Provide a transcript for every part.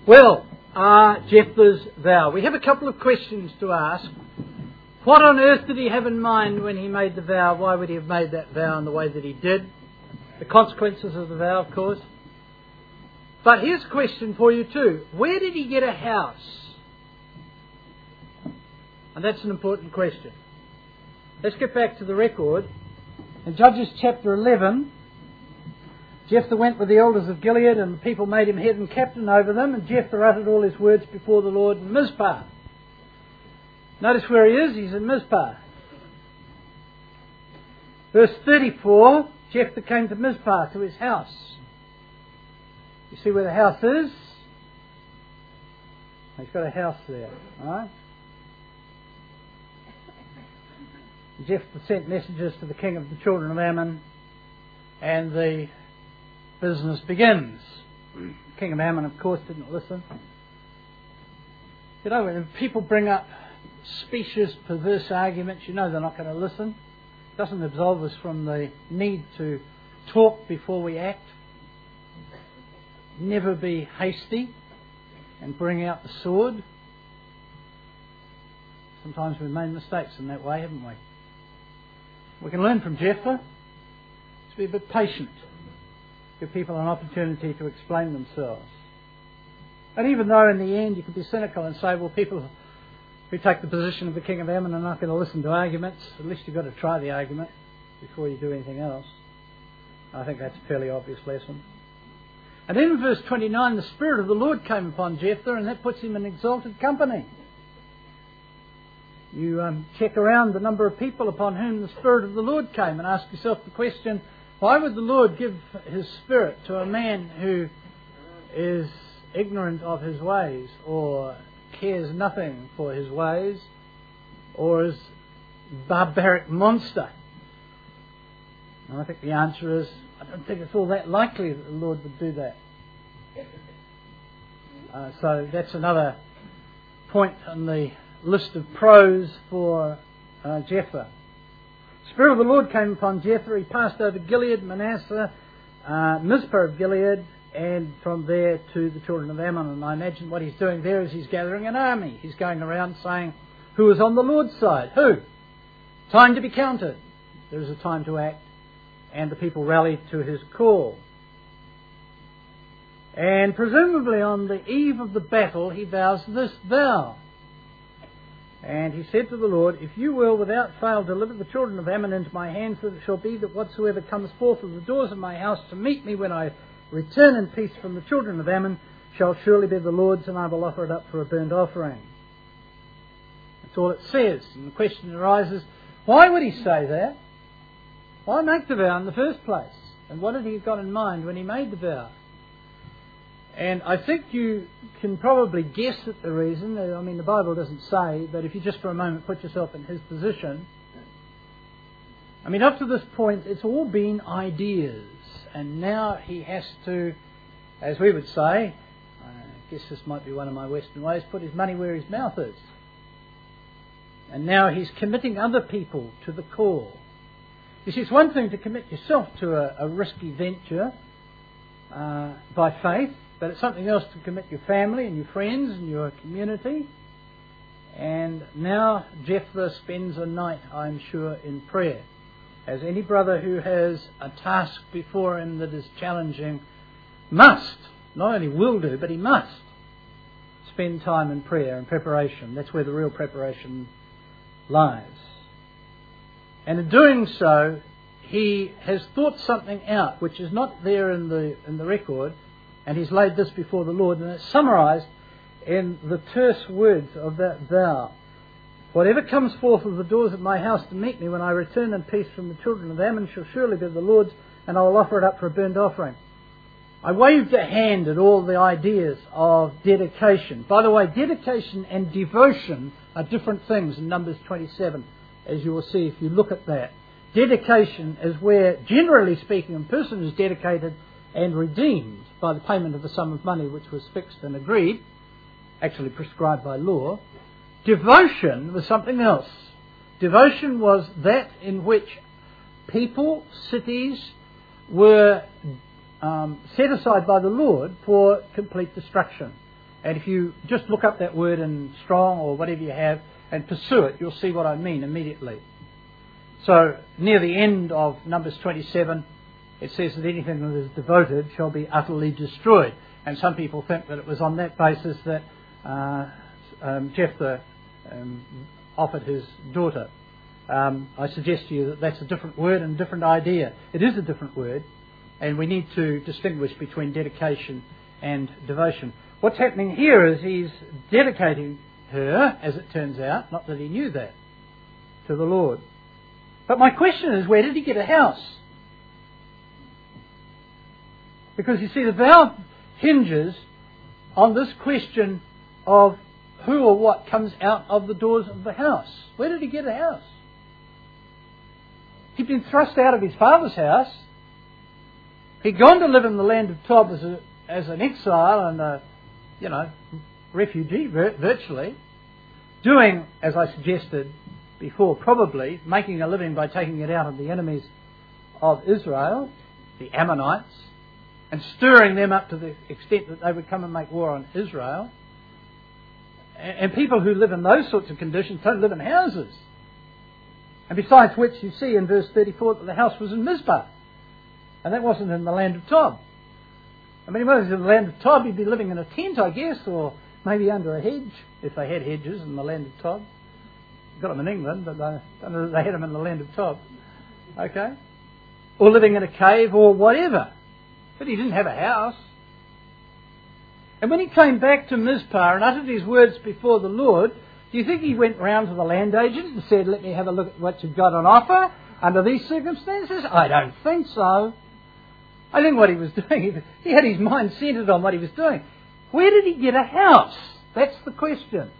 Well, Jephthah's vow. We have a couple of questions to ask. What on earth did he have in mind when he made the vow? Why would he have made that vow in the way that he did? The consequences of the vow, of course. But here's a question for you too. Where did he get a house? And that's an important question. Let's get back to the record. In Judges chapter 11, Jephthah went with the elders of Gilead, and the people made him head and captain over them, and Jephthah uttered all his words before the Lord in Mizpah. Notice where he is. He's in Mizpah. Verse 34, Jephthah came to Mizpah, to his house. You see where the house is? He's got a house there. Right? Jephthah sent messages to the king of the children of Ammon, and the business begins. The king of Ammon, of course, didn't listen. You know, when people bring up specious, perverse arguments, you know they're not going to listen. It doesn't absolve us from the need to talk before we act. Never be hasty and bring out the sword. Sometimes we've made mistakes in that way, haven't we? We can learn from Jephthah to be a bit patient. Give people an opportunity to explain themselves. And even though in the end you can be cynical and say, well, people who take the position of the king of Ammon are not going to listen to arguments, at least you've got to try the argument before you do anything else. I think that's a fairly obvious lesson. And then in verse 29, the Spirit of the Lord came upon Jephthah, and that puts him in exalted company. You check around the number of people upon whom the Spirit of the Lord came and ask yourself the question, why would the Lord give His Spirit to a man who is ignorant of His ways, or cares nothing for His ways, or is a barbaric monster? And I think the answer is, I don't think it's all that likely that the Lord would do that. So that's another point on the list of pros for Jephthah. The Spirit of the Lord came upon Jephthah. He passed over Gilead, Manasseh, Mizpah of Gilead, and from there to the children of Ammon. And I imagine what he's doing there is he's gathering an army. He's going around saying, who is on the Lord's side? Who? Time to be counted. There is a time to act. And the people rallied to his call. And presumably on the eve of the battle, he vows this vow. And he said to the Lord, if you will without fail deliver the children of Ammon into my hands, that it shall be that whatsoever comes forth of the doors of my house to meet me when I return in peace from the children of Ammon shall surely be the Lord's, and I will offer it up for a burnt offering. That's all it says. And the question arises, why would he say that? Why make the vow in the first place? And what had he got in mind when he made the vow? And I think you can probably guess at the reason. I mean, the Bible doesn't say, but if you just for a moment put yourself in his position. I mean, up to this point, it's all been ideas. And now he has to, as we would say, I guess this might be one of my Western ways, put his money where his mouth is. And now he's committing other people to the call. You see, it's one thing to commit yourself to a risky venture by faith, but it's something else to commit your family and your friends and your community. And now Jephthah spends a night, I'm sure, in prayer. As any brother who has a task before him that is challenging must, not only will do, but he must spend time in prayer and preparation. That's where the real preparation lies. And in doing so, he has thought something out which is not there in the record, and he's laid this before the Lord, and it's summarised in the terse words of that vow. Whatever comes forth of the doors of my house to meet me when I return in peace from the children of Ammon shall surely be the Lord's, and I will offer it up for a burnt offering. I waved a hand at all the ideas of dedication. By the way, dedication and devotion are different things in Numbers 27, as you will see if you look at that. Dedication is where, generally speaking, a person is dedicated and redeemed by the payment of a sum of money which was fixed and agreed, actually prescribed by law. Devotion was something else. Devotion was that in which people, cities, were set aside by the Lord for complete destruction. And if you just look up that word in Strong or whatever you have and pursue it, you'll see what I mean immediately. So near the end of Numbers 27, it says that anything that is devoted shall be utterly destroyed. And some people think that it was on that basis that Jephthah offered his daughter. I suggest to you that that's a different word and a different idea. It is a different word, and we need to distinguish between dedication and devotion. What's happening here is he's dedicating her, as it turns out, not that he knew that, to the Lord. But my question is, where did he get a house? Because you see, the vow hinges on this question of who or what comes out of the doors of the house. Where did he get a house? He'd been thrust out of his father's house. He'd gone to live in the land of Tob as an exile and a refugee virtually, doing, as I suggested before, probably making a living by taking it out of the enemies of Israel, the Ammonites, and stirring them up to the extent that they would come and make war on Israel. And people who live in those sorts of conditions don't live in houses. And besides which, you see in verse 34 that the house was in Mizpah. And that wasn't in the land of Tob. I mean, if it was in the land of Tob, he'd be living in a tent, I guess, or maybe under a hedge, if they had hedges in the land of Tob. Got them in England, but I don't know that they had them in the land of Tob. Okay? Or living in a cave or whatever. But he didn't have a house. And when he came back to Mizpah and uttered his words before the Lord, do you think he went round to the land agent and said, let me have a look at what you've got on offer under these circumstances? I don't think so. I think what he was doing, he had his mind centred on what he was doing. Where did he get a house? That's the question.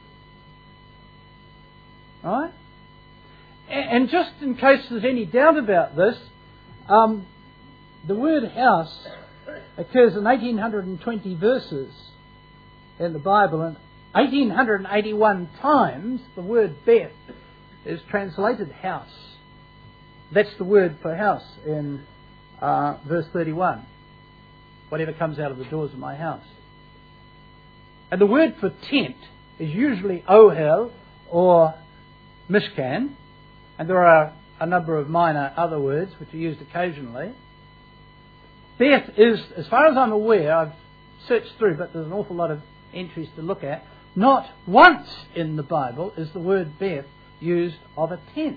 Right? And just in case there's any doubt about this, the word house occurs in 1820 verses in the Bible, and 1881 times the word Beth is translated house. That's the word for house in verse 31. Whatever comes out of the doors of my house. And the word for tent is usually ohel or mishkan, and there are a number of minor other words which are used occasionally. Beth is, as far as I'm aware, I've searched through, but there's an awful lot of entries to look at. Not once in the Bible is the word Beth used of a tent.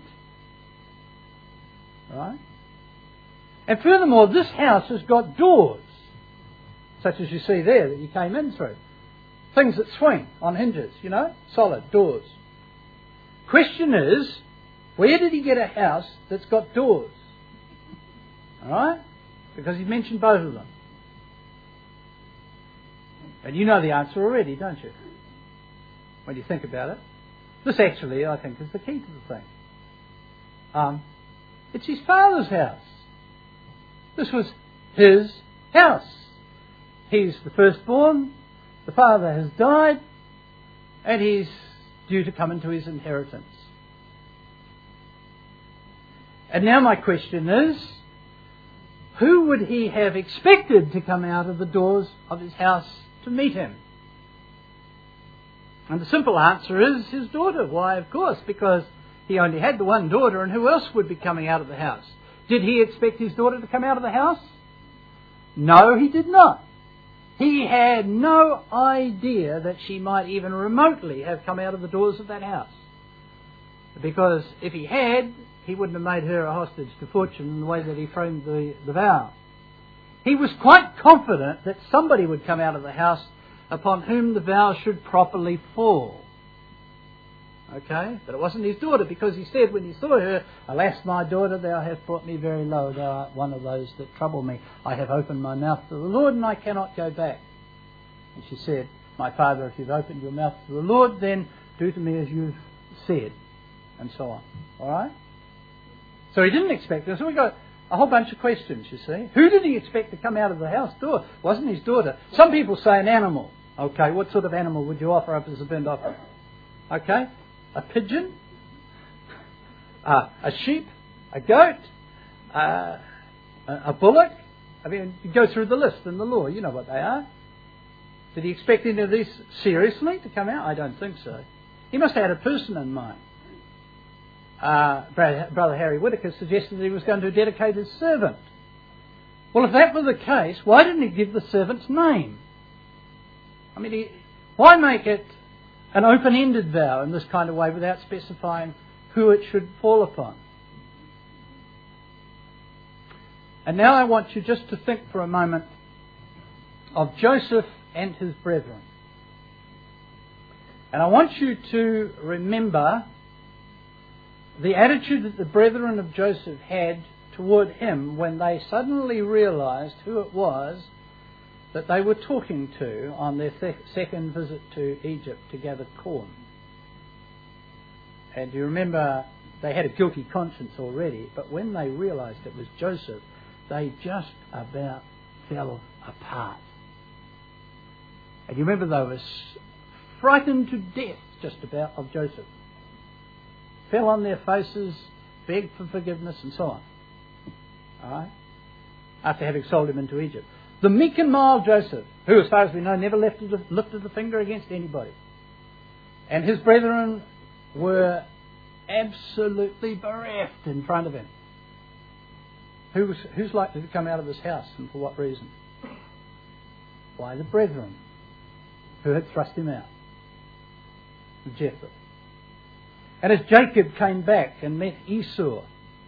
Right? And furthermore, this house has got doors, such as you see there that you came in through. Things that swing on hinges, solid doors. Question is, where did he get a house that's got doors? Alright? Because he's mentioned both of them. And you know the answer already, don't you? When you think about it. This actually, I think, is the key to the thing. It's his father's house. This was his house. He's the firstborn. The father has died. And he's due to come into his inheritance. And now my question is, who would he have expected to come out of the doors of his house to meet him? And the simple answer is his daughter. Why, of course, because he only had the one daughter, and who else would be coming out of the house? Did he expect his daughter to come out of the house? No, he did not. He had no idea that she might even remotely have come out of the doors of that house. Because if he had, he wouldn't have made her a hostage to fortune in the way that he framed the vow. He was quite confident that somebody would come out of the house upon whom the vow should properly fall. Okay? But it wasn't his daughter, because he said when he saw her, "Alas, my daughter, thou hast brought me very low. Thou art one of those that trouble me. I have opened my mouth to the Lord, and I cannot go back." And she said, "My father, if you've opened your mouth to the Lord, then do to me as you've said." And so on. All right? So he didn't expect this. So we got a whole bunch of questions, you see. Who did he expect to come out of the house door? It wasn't his daughter. Some people say an animal. Okay, what sort of animal would you offer up as a burnt offering? Okay, a pigeon, a sheep, a goat, a bullock. I mean, you go through the list in the law. You know what they are. Did he expect any of these seriously to come out? I don't think so. He must have had a person in mind. Brother Harry Whittaker suggested that he was going to dedicate his servant. Well, if that was the case, why didn't he give the servant's name? I mean, why make it an open-ended vow in this kind of way without specifying who it should fall upon? And now I want you just to think for a moment of Joseph and his brethren. And I want you to remember the attitude that the brethren of Joseph had toward him when they suddenly realized who it was that they were talking to on their second visit to Egypt to gather corn. And you remember they had a guilty conscience already, but when they realized it was Joseph, they just about fell apart. And you remember they were frightened to death just about of Joseph. Fell on their faces, begged for forgiveness and so on. Alright? After having sold him into Egypt. The meek and mild Joseph, who as far as we know never lifted a finger against anybody. And his brethren were absolutely bereft in front of him. Who's likely to come out of this house, and for what reason? Why, the brethren who had thrust him out. Jephthah. And as Jacob came back and met Esau, do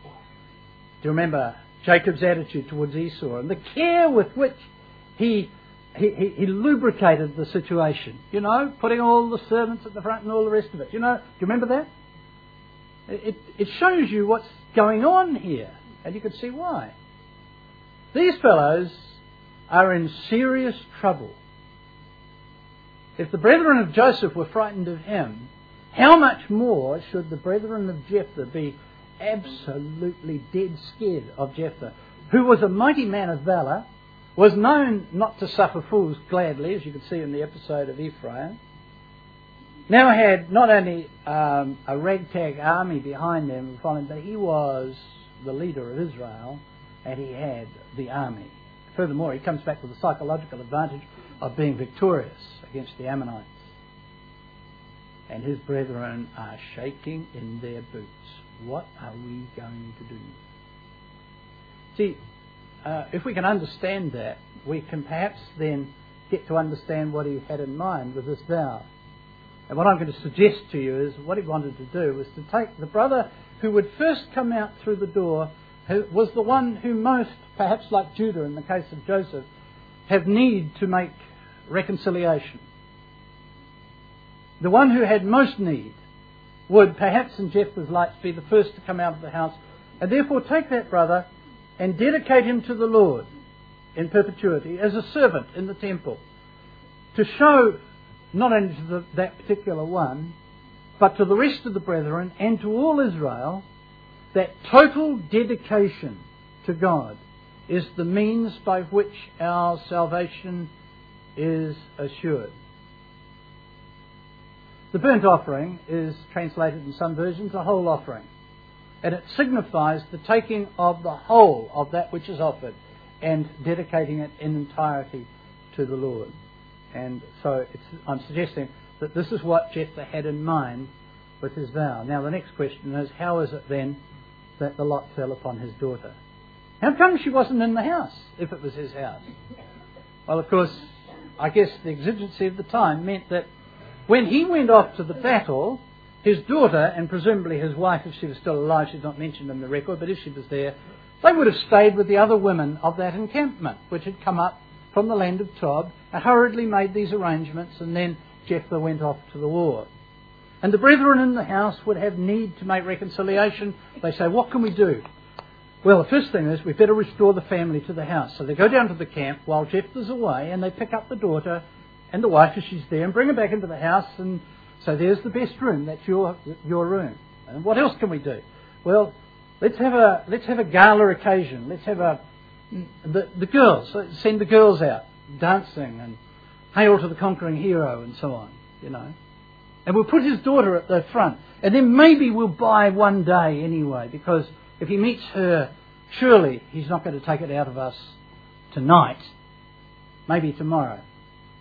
you remember Jacob's attitude towards Esau and the care with which he lubricated the situation? You know, putting all the servants at the front and all the rest of it. You know, do you remember that? It shows you what's going on here, and you can see why. These fellows are in serious trouble. If the brethren of Joseph were frightened of him, how much more should the brethren of Jephthah be absolutely dead scared of Jephthah, who was a mighty man of valour, was known not to suffer fools gladly, as you can see in the episode of Ephraim, now had not only a ragtag army behind him following, but he was the leader of Israel, and he had the army. Furthermore, he comes back with the psychological advantage of being victorious against the Ammonites. And his brethren are shaking in their boots. What are we going to do? See, if we can understand that, we can perhaps then get to understand what he had in mind with this vow. And what I'm going to suggest to you is what he wanted to do was to take the brother who would first come out through the door, who was the one who most, perhaps like Judah in the case of Joseph, have need to make reconciliation. The one who had most need would, perhaps in Jephthah's lights, be the first to come out of the house, and therefore take that brother and dedicate him to the Lord in perpetuity as a servant in the temple, to show not only to that particular one, but to the rest of the brethren and to all Israel, that total dedication to God is the means by which our salvation is assured. The burnt offering is translated in some versions a whole offering, and it signifies the taking of the whole of that which is offered and dedicating it in entirety to the Lord. And so I'm suggesting that this is what Jephthah had in mind with his vow. Now the next question is, how is it then that the lot fell upon his daughter? How come she wasn't in the house if it was his house? Well, of course, I guess the exigency of the time meant that when he went off to the battle, his daughter, and presumably his wife, if she was still alive, she's not mentioned in the record, but if she was there, they would have stayed with the other women of that encampment, which had come up from the land of Tob, and hurriedly made these arrangements, and then Jephthah went off to the war. And the brethren in the house would have need to make reconciliation. They say, what can we do? Well, the first thing is we've better restore the family to the house. So they go down to the camp while Jephthah's away, and they pick up the daughter and the wife as she's there and bring her back into the house, and so there's the best room. That's your room. And what else can we do? Well, let's have a gala occasion. Let's have the girls. Let's send the girls out dancing and hail to the conquering hero and so on. You know, and we'll put his daughter at the front, and then maybe we'll buy one day anyway, because if he meets her, surely he's not going to take it out of us tonight. Maybe tomorrow.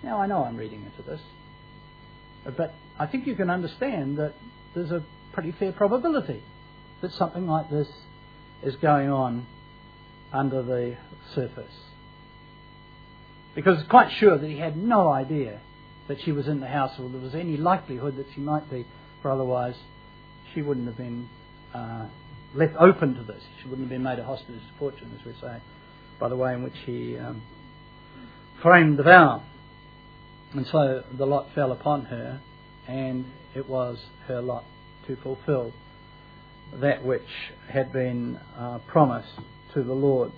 Now, I know I'm reading into this, but I think you can understand that there's a pretty fair probability that something like this is going on under the surface. Because it's quite sure that he had no idea that she was in the house, or there was any likelihood that she might be, for otherwise she wouldn't have been left open to this. She wouldn't have been made a hostage to fortune, as we say, by the way in which he framed the vow. And so the lot fell upon her, and it was her lot to fulfill that which had been promised to the Lord.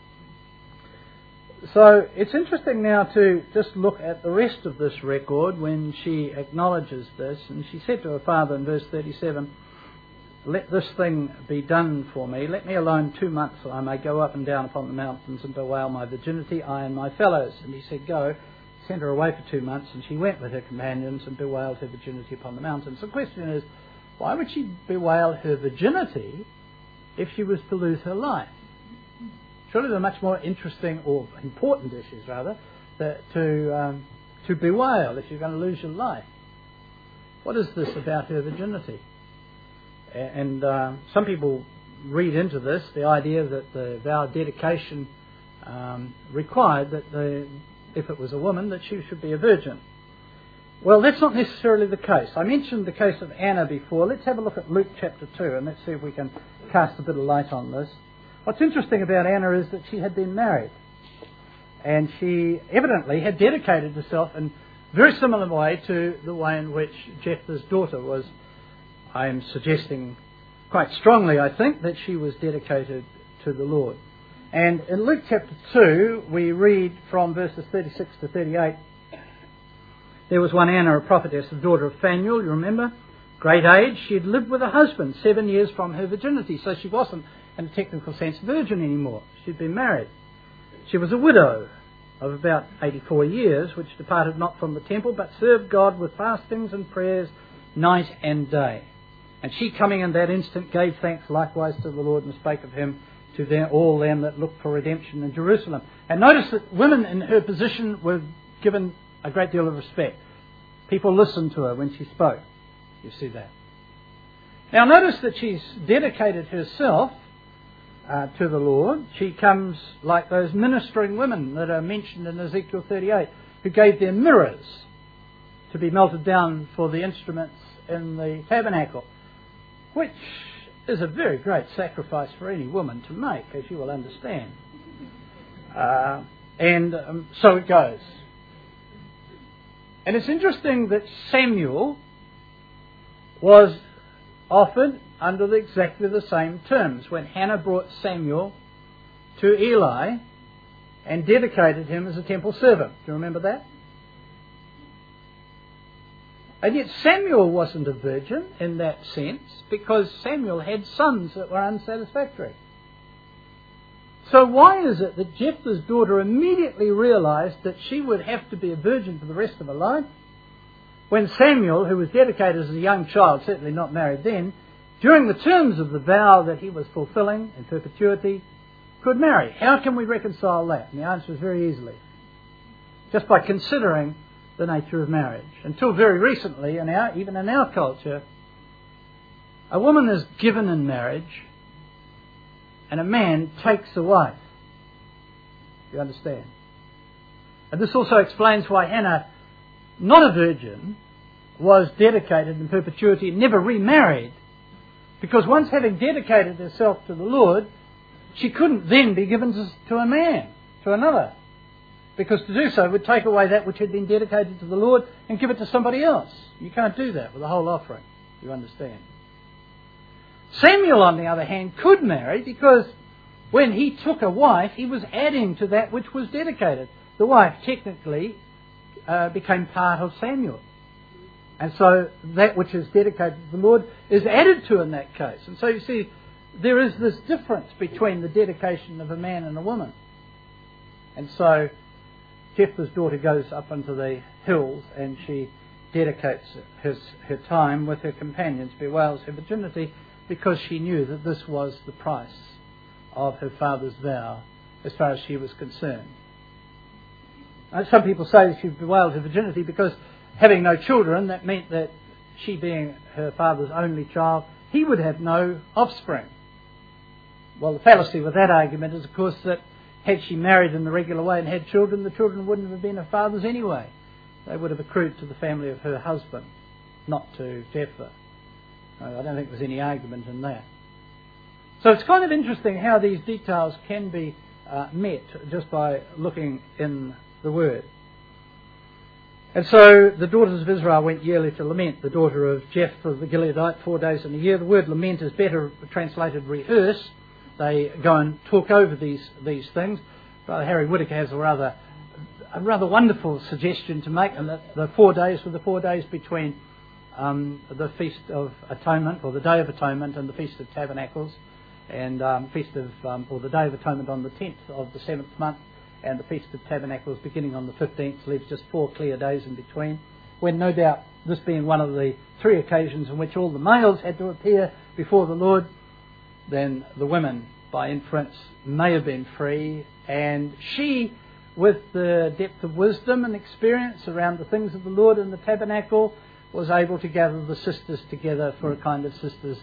So it's interesting now to just look at the rest of this record when she acknowledges this. And she said to her father in verse 37, "Let this thing be done for me. Let me alone 2 months, so I may go up and down upon the mountains and bewail my virginity, I and my fellows." And he said, "Go." Sent her away for 2 months, and she went with her companions and bewailed her virginity upon the mountains. The question is, why would she bewail her virginity if she was to lose her life? Surely there are much more interesting, or important issues rather, to bewail if you're going to lose your life. What is this about her virginity? And some people read into this the idea that the vow of dedication required that if it was a woman, that she should be a virgin. Well, that's not necessarily the case. I mentioned the case of Anna before. Let's have a look at Luke chapter 2, and let's see if we can cast a bit of light on this. What's interesting about Anna is that she had been married, and she evidently had dedicated herself in a very similar way to the way in which Jephthah's daughter was. I am suggesting quite strongly, I think, that she was dedicated to the Lord. And in Luke chapter 2, we read from verses 36 to 38, there was one Anna, a prophetess, the daughter of Phanuel, you remember, great age. She had lived with her husband 7 years from her virginity, so she wasn't, in a technical sense, virgin anymore. She'd been married. She was a widow of about 84 years, which departed not from the temple, but served God with fastings and prayers night and day. And she, coming in that instant, gave thanks likewise to the Lord, and spake of him to all them that looked for redemption in Jerusalem. And notice that women in her position were given a great deal of respect. People listened to her when she spoke. You see that. Now notice that she's dedicated herself to the Lord. She comes like those ministering women that are mentioned in Ezekiel 38, who gave their mirrors to be melted down for the instruments in the tabernacle, which is a very great sacrifice for any woman to make, as you will understand. So it goes. And it's interesting that Samuel was offered under exactly the same terms. When Hannah brought Samuel to Eli and dedicated him as a temple servant. Do you remember that? And yet Samuel wasn't a virgin in that sense, because Samuel had sons that were unsatisfactory. So why is it that Jephthah's daughter immediately realised that she would have to be a virgin for the rest of her life, when Samuel, who was dedicated as a young child, certainly not married then, during the terms of the vow that he was fulfilling in perpetuity, could marry? How can we reconcile that? And the answer is very easily. Just by considering the nature of marriage. Until very recently, even in our culture, a woman is given in marriage and a man takes a wife. You understand? And this also explains why Hannah, not a virgin, was dedicated in perpetuity and never remarried. Because once having dedicated herself to the Lord, she couldn't then be given to a man, to another. Because to do so would take away that which had been dedicated to the Lord and give it to somebody else. You can't do that with a whole offering. You understand? Samuel, on the other hand, could marry, because when he took a wife, he was adding to that which was dedicated. The wife technically became part of Samuel. And so that which is dedicated to the Lord is added to in that case. And so you see, there is this difference between the dedication of a man and a woman. And so Jephthah's daughter goes up into the hills and she dedicates her time with her companions, bewails her virginity, because she knew that this was the price of her father's vow as far as she was concerned. Some people say that she bewailed her virginity because having no children, that meant that she being her father's only child, he would have no offspring. Well, the fallacy with that argument is, of course, that had she married in the regular way and had children, the children wouldn't have been her father's anyway. They would have accrued to the family of her husband, not to Jephthah. I don't think there's any argument in that. So it's kind of interesting how these details can be met just by looking in the Word. And so the daughters of Israel went yearly to lament, the daughter of Jephthah the Gileadite, 4 days in a year. The word lament is better translated rehearse. They go and talk over these things. Brother Harry Whittaker has a rather wonderful suggestion to make, and that the 4 days were the 4 days between the Feast of Atonement, or the Day of Atonement, and the Feast of Tabernacles, and or the Day of Atonement on the 10th of the 7th month, and the Feast of Tabernacles beginning on the 15th, leaves just 4 clear days in between, when no doubt this being one of the 3 occasions in which all the males had to appear before the Lord, then the women, by inference, may have been free, and she, with the depth of wisdom and experience around the things of the Lord in the tabernacle, was able to gather the sisters together for a kind of sisters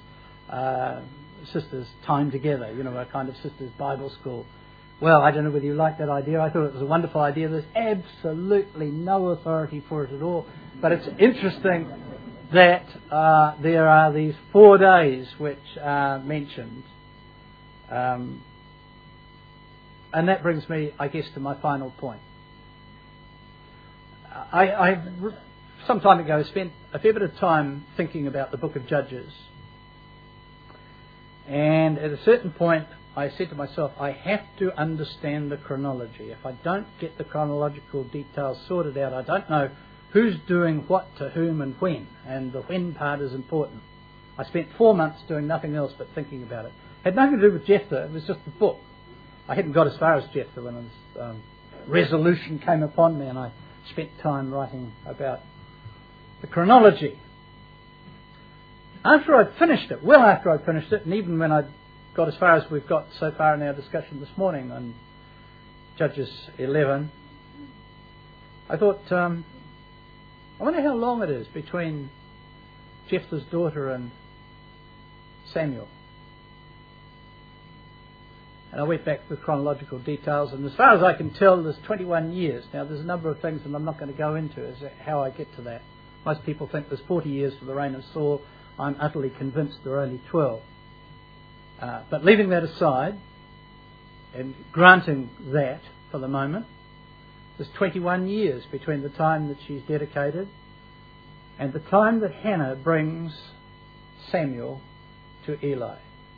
time together, a kind of sisters Bible school. Well, I don't know whether you like that idea. I thought it was a wonderful idea. There's absolutely no authority for it at all. But it's interesting that there are these 4 days which are mentioned. And that brings me, I guess, to my final point. I some time ago spent a fair bit of time thinking about the book of Judges. And at a certain point, I said to myself, I have to understand the chronology. If I don't get the chronological details sorted out, I don't know who's doing what to whom and when. And the when part is important. I spent 4 months doing nothing else but thinking about it. It had nothing to do with Jephthah. It was just the book. I hadn't got as far as Jephthah when resolution came upon me, and I spent time writing about the chronology. After I'd finished it, and even when I'd got as far as we've got so far in our discussion this morning on Judges 11, I thought, I wonder how long it is between Jephthah's daughter and Samuel. And I went back to the chronological details, and as far as I can tell, there's 21 years. Now, there's a number of things that I'm not going to go into as how I get to that. Most people think there's 40 years for the reign of Saul. I'm utterly convinced there are only 12. But leaving that aside, and granting that for the moment, there's 21 years between the time that she's dedicated and the time that Hannah brings Samuel to Eli.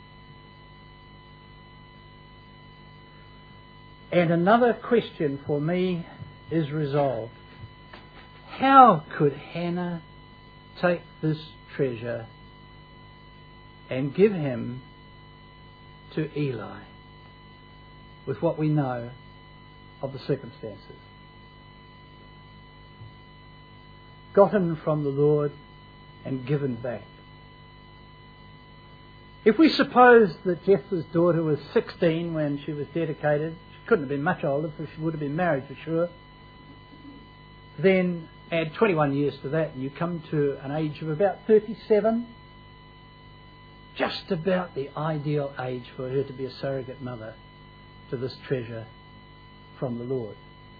And another question for me is resolved. How could Hannah take this treasure and give him to Eli with what we know of the circumstances? Gotten from the Lord and given back. If we suppose that Jephthah's daughter was 16 when she was dedicated, she couldn't have been much older, for she would have been married for sure, then add 21 years to that and you come to an age of about 37. Just about the ideal age for her to be a surrogate mother to this treasure from the Lord.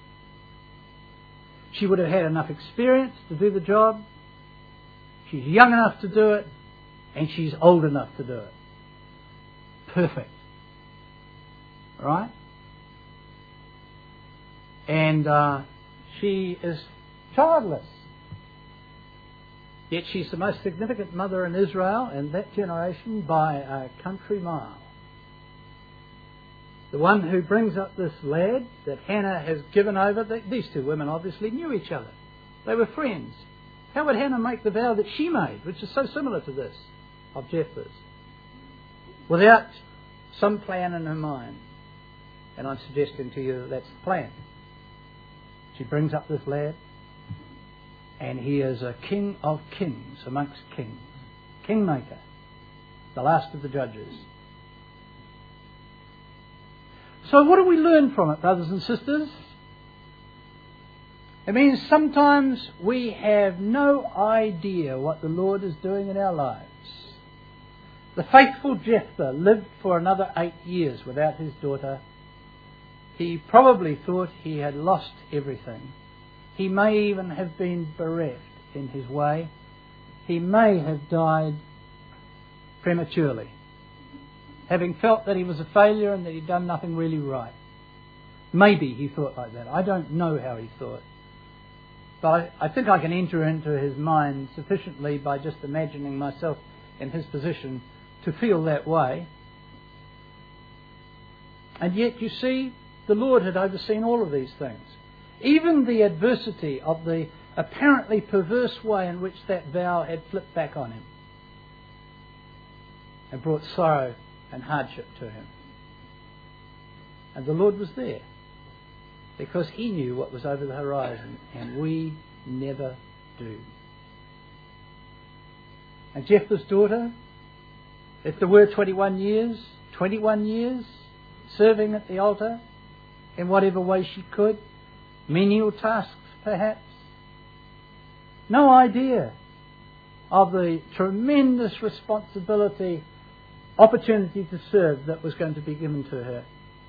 She would have had enough experience to do the job. She's young enough to do it, and she's old enough to do it. Perfect. Right? And she is childless. Yet she's the most significant mother in Israel and that generation by a country mile. The one who brings up this lad that Hannah has given over. These two women obviously knew each other. They were friends. How would Hannah make the vow that she made, which is so similar to this of Jephthah's, without some plan in her mind? And I'm suggesting to you that that's the plan. She brings up this lad, and he is a king of kings amongst kings. Kingmaker. The last of the judges. So what do we learn from it, brothers and sisters? It means sometimes we have no idea what the Lord is doing in our lives. The faithful Jephthah lived for another 8 years without his daughter. He probably thought he had lost everything. He may even have been bereft in his way. He may have died prematurely, having felt that he was a failure and that he'd done nothing really right. Maybe he thought like that. I don't know how he thought. But I think I can enter into his mind sufficiently by just imagining myself in his position to feel that way. And yet, you see, the Lord had overseen all of these things. Even the adversity of the apparently perverse way in which that vow had flipped back on him and brought sorrow and hardship to him. And the Lord was there because he knew what was over the horizon, and we never do. And Jephthah's daughter, if there were 21 years serving at the altar in whatever way she could, menial tasks perhaps, no idea of the tremendous responsibility, opportunity to serve that was going to be given to her.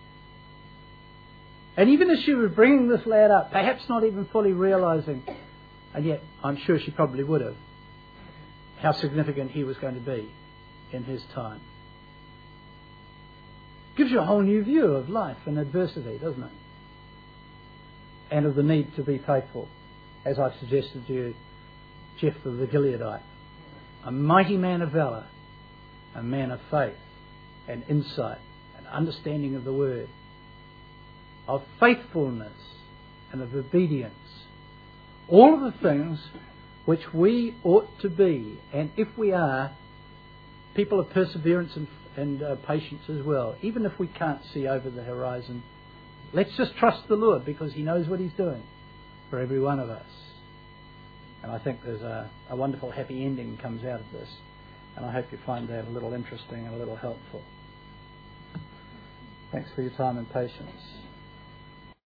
And even as she was bringing this lad up, perhaps not even fully realising, and yet I'm sure she probably would have, how significant he was going to be in his time. Gives you a whole new view of life and adversity, doesn't it? And of the need to be faithful, as I've suggested to you, Jephthah the Gileadite, a mighty man of valour, a man of faith and insight and understanding of the word, of faithfulness and of obedience. All of the things which we ought to be, and if we are, people of perseverance and patience as well, even if we can't see over the horizon. Let's just trust the Lord because he knows what he's doing for every one of us. And I think there's a wonderful happy ending comes out of this. And I hope you find that a little interesting and a little helpful. Thanks for your time and patience.